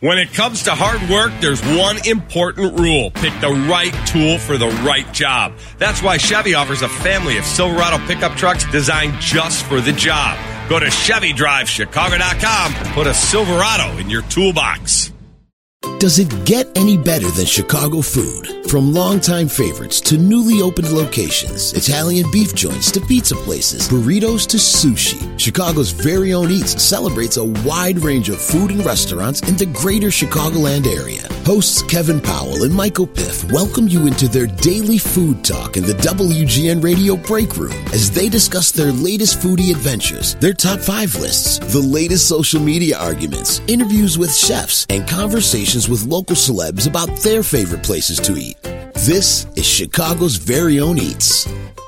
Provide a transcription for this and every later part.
When it comes to hard work, there's one important rule. Pick the right tool for the right job. That's why Chevy offers a family of Silverado pickup trucks designed just for the job. Go to ChevyDriveChicago.com and put a Silverado in your toolbox. Does it get any better than Chicago food? From longtime favorites to newly opened locations, Italian beef joints to pizza places, burritos to sushi, Chicago's very own Eats celebrates a wide range of food and restaurants in the greater Chicagoland area. Hosts Kevin Powell and Michael Piff welcome you into their daily food talk in the WGN Radio Break Room as they discuss their latest foodie adventures, their top 5 lists, the latest social media arguments, interviews with chefs, and conversations with local celebs about their favorite places to eat. This is Chicago's very own Eats.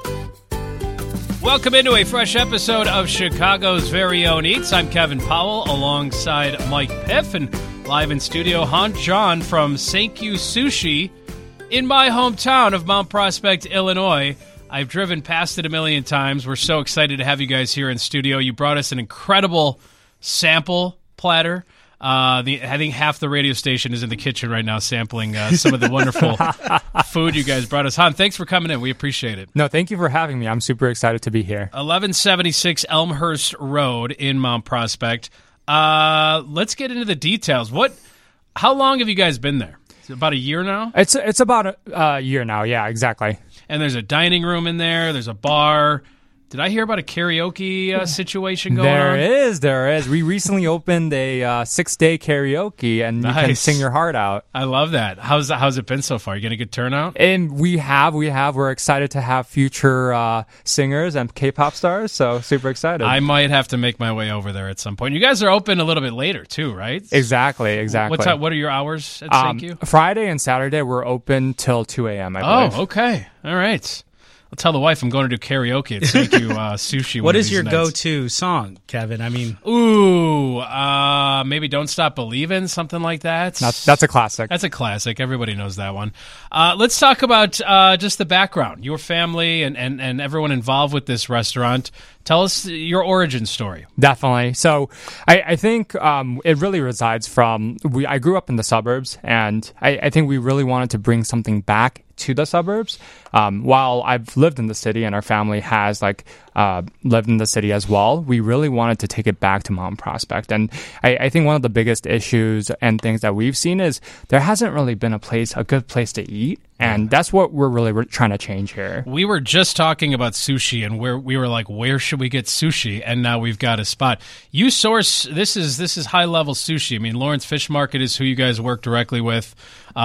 Welcome into a fresh episode of Chicago's very own Eats. I'm Kevin Powell alongside Mike Piff and live in studio, Han John from Sankyu Sushi in my hometown of Mount Prospect, Illinois. I've driven past it a million times. We're so excited to have you guys here in studio. You brought us an incredible sample platter. I think half the radio station is in the kitchen right now sampling some of the wonderful food you guys brought us. Han, thanks for coming in. We appreciate it. No, thank you for having me. I'm super excited to be here. 1176 Elmhurst Road in Mount Prospect. Let's get into the details. How long have you guys been there? Is it about a year now? It's about a year now. Yeah, exactly. And there's a dining room in there. There's a bar. Did I hear about a karaoke situation going on? There is. We recently opened a 6-day karaoke, and you can sing your heart out. I love that. How's it been so far? You getting a good turnout? And we have. We're excited to have future singers and K-pop stars, so super excited. I might have to make my way over there at some point. You guys are open a little bit later, too, right? Exactly. What are your hours at Sankyu? Friday and Saturday, we're open till 2 a.m., I believe. Oh, okay. All right. I'll tell the wife I'm going to do karaoke at Sankyu Sushi. What is your go-to song, Kevin? I mean, maybe "Don't Stop Believin'," something like that. That's a classic. That's a classic. Everybody knows that one. Let's talk about just the background, your family, and everyone involved with this restaurant. Tell us your origin story. Definitely. So I think it really resides from, I grew up in the suburbs, and I think we really wanted to bring something back to the suburbs. While I've lived in the city and our family has lived in the city as well, we really wanted to take it back to Mount Prospect. And I think one of the biggest issues and things that we've seen is there hasn't really been a good place to eat. And that's what we're really trying to change here. We were just talking about sushi, and we were like, where should we get sushi? And now we've got a spot. You source, this is high-level sushi. I mean, Lawrence Fish Market is who you guys work directly with.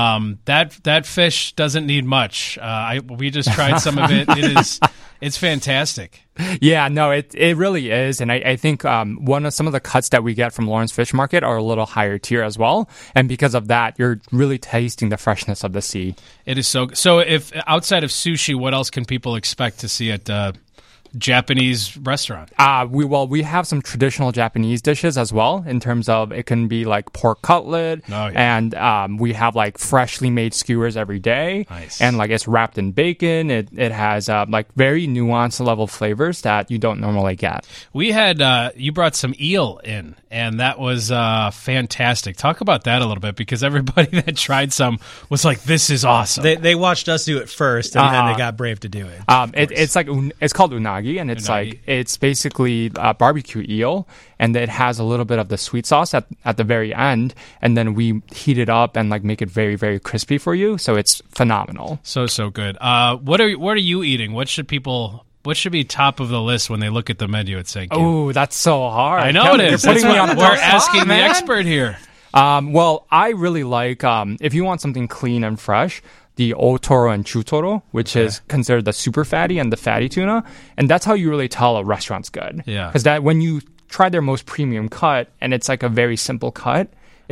That fish doesn't need much. We just tried some of it. It's fantastic. Yeah, no, it really is. And I think some of the cuts that we get from Lawrence Fish Market are a little higher tier as well. And because of that, you're really tasting the freshness of the sea. It is so if outside of sushi, what else can people expect to see at Japanese restaurant? We have some traditional Japanese dishes as well, in terms of it can be like pork cutlet, and we have like freshly made skewers every day. Nice. And like it's wrapped in bacon. It has like very nuanced level flavors that you don't normally get. We had you brought some eel in, and that was fantastic. Talk about that a little bit, because everybody that tried some was like, "This is awesome." They watched us do it first, and then they got brave to do it. It's called unagi. And it's basically barbecue eel, and it has a little bit of the sweet sauce at the very end, and then we heat it up and like make it very, very crispy for you. So it's phenomenal. So good. What are you eating? What should be top of the list when they look at the menu at Sankyu? Oh, that's so hard. I know it is. We're asking the expert here. Well, I really like if you want something clean and fresh, the Otoro and Chutoro, which is considered the super fatty and the fatty tuna. And that's how you really tell a restaurant's good. Yeah. Because that when you try their most premium cut, and it's like a very simple cut,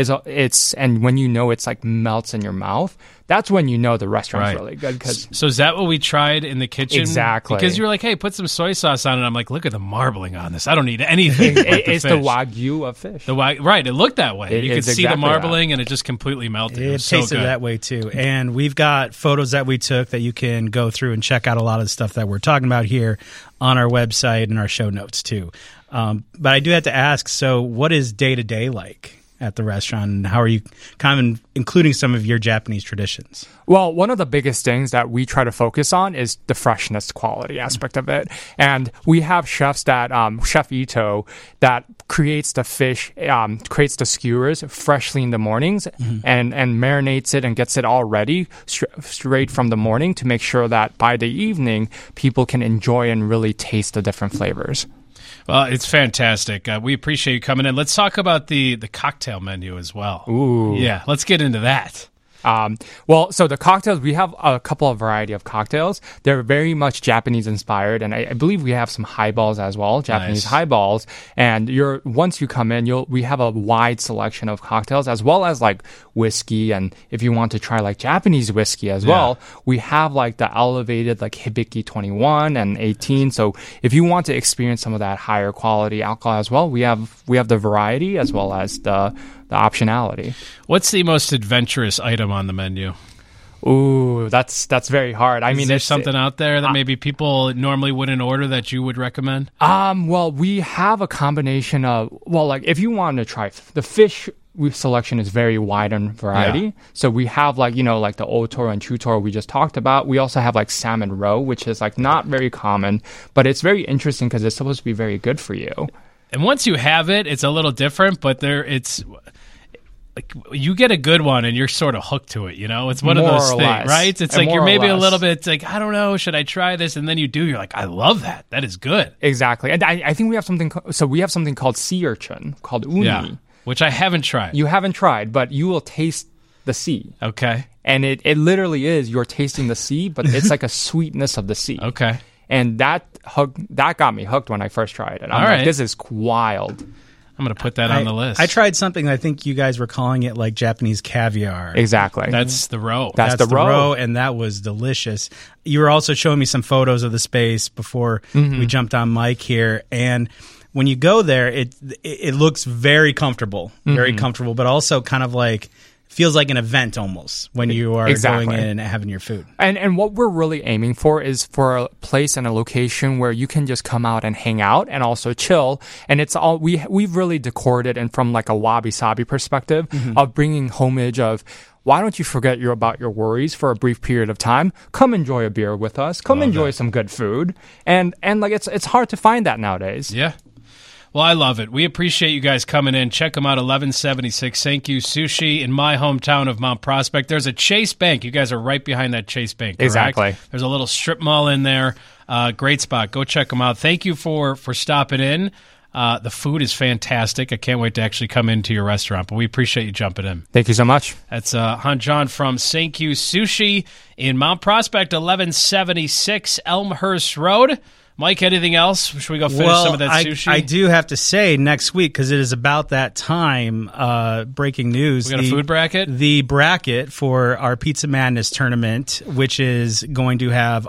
and when you know it's like melts in your mouth, that's when you know the restaurant's really good. So is that what we tried in the kitchen? Exactly. Because you were like, hey, put some soy sauce on it. I'm like, look at the marbling on this. I don't need anything. It's the Wagyu of fish. Right. It looked that way. You could see the marbling, and it just completely melted. It tasted that way too. And we've got photos that we took that you can go through and check out a lot of the stuff that we're talking about here on our website and our show notes too. But I do have to ask, so what is day-to-day like? at the restaurant, and how are you kind of including some of your Japanese traditions? Well, one of the biggest things that we try to focus on is the freshness quality aspect of it. And we have chefs that, Chef Ito, that creates the fish, creates the skewers freshly in the mornings and marinates it and gets it all ready straight from the morning to make sure that by the evening, people can enjoy and really taste the different flavors. Well, it's fantastic. We appreciate you coming in. Let's talk about the cocktail menu as well. Ooh. Yeah, let's get into that. Well, so the cocktails, we have a couple of variety of cocktails. They're very much Japanese inspired, and I believe we have some highballs as well, Japanese highballs. And once you come in, we have a wide selection of cocktails as well as like whiskey. And if you want to try like Japanese whiskey as well, we have like the elevated like Hibiki 21 and 18. So if you want to experience some of that higher quality alcohol as well, we have the variety as well as the optionality. What's the most adventurous item on the menu? Ooh, that's very hard. I mean, is there something out there that maybe people normally wouldn't order that you would recommend? Well, we have a combination of, like if you want to try the fish selection is very wide in variety. Yeah. So we have like the Otoro and Chutoro we just talked about. We also have like salmon roe, which is like not very common, but it's very interesting because it's supposed to be very good for you. And once you have it, it's a little different, but it's like you get a good one and you're sort of hooked to it, It's one of those things, right? It's like you're maybe a little bit like, I don't know, should I try this? And then you do, you're like, I love that. That is good. Exactly. And I think we have something called sea urchin, called uni. Which I haven't tried. You haven't tried, but you will taste the sea. Okay. And it literally is, you're tasting the sea, but it's like a sweetness of the sea. Okay. And that got me hooked when I first tried it. I'm like, this is wild. I'm going to put that on the list. I tried something, I think you guys were calling it like Japanese caviar. Exactly. That's the roe. That's the roe. And that was delicious. You were also showing me some photos of the space before we jumped on mic here. And when you go there, it looks very comfortable, but also kind of like feels like an event almost when you are going in and having your food. And what we're really aiming for is for a place and a location where you can just come out and hang out and also chill. And it's all we've really decorated and from like a wabi-sabi perspective of bringing homage of, why don't you forget about your worries for a brief period of time? Come enjoy a beer with us. Come enjoy some good food. And like it's hard to find that nowadays. Yeah. Well, I love it. We appreciate you guys coming in. Check them out, 1176 Senkyu Sushi in my hometown of Mount Prospect. There's a Chase Bank. You guys are right behind that Chase Bank, correct? Exactly. There's a little strip mall in there. Great spot. Go check them out. Thank you for stopping in. The food is fantastic. I can't wait to actually come into your restaurant, but we appreciate you jumping in. Thank you so much. That's Han John from Senkyu Sushi in Mount Prospect, 1176 Elmhurst Road. Mike, anything else? Should we go finish some of that sushi? I do have to say next week, because it is about that time, breaking news. We got a food bracket? The bracket for our Pizza Madness tournament, which is going to have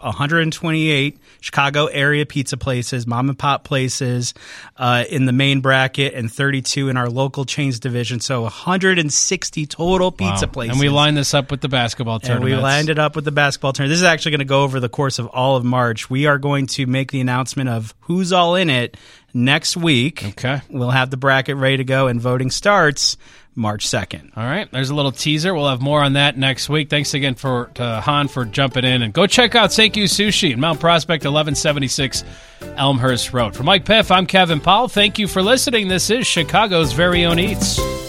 128 Chicago area pizza places, mom and pop places in the main bracket, and 32 in our local chains division. So 160 total pizza places. And we lined this up with the basketball tournament. And we lined it up with the basketball tournament. This is actually going to go over the course of all of March. We are going to make the announcement of who's all in it next week. Okay. We'll have the bracket ready to go, and voting starts March 2nd. All right. There's a little teaser. We'll have more on that next week. Thanks again to Han for jumping in. And go check out Senkyu Sushi in Mount Prospect, 1176 Elmhurst Road. For Mike Piff, I'm Kevin Powell. Thank you for listening. This is Chicago's Very Own Eats.